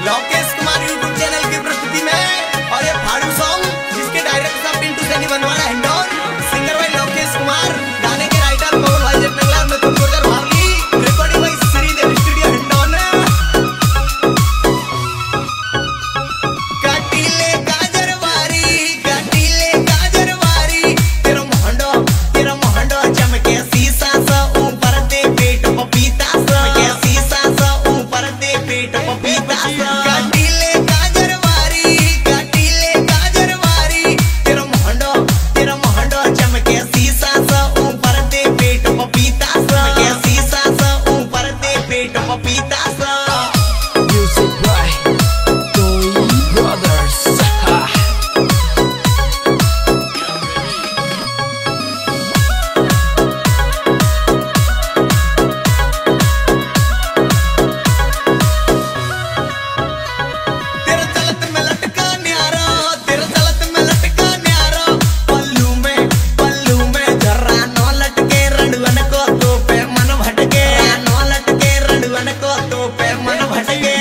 Lokesh Kumar YouTube channel की प्रस्तुति में और ये फाड़ू सॉन्ग जिसके डायरेक्टर साहब पिंटू सैनी बनवाला हिंडोन, सिंगर भाई लोकेश कुमार, गाने के राइटर पवन भाई जटनगला में तुम गुर्जर भावली, रिकॉर्डिंग भाई श्रीदेव स्टूडियो हिंडोन। काटीले गाजरवारी तेरा मोहंडो चमके शीशा सा ऊपर दे पेट पपीता सा, के शीशा सा ऊपर दे पेट पपीता सा। काटीले गाजरवारी तेरा मोहंडो चमके शीशा सा ऊपर दे पेट पपीता सा, के शीशा सा ऊपर दे पेट पपीता सा। Music by Toy Brothers. तेरे चलत में लटका न्यारा, पल्लू में जर्रा नो लटके रड़ुअन को तो पे मन भटके, नो लटके रड़ुअन को तो पे मन भटके।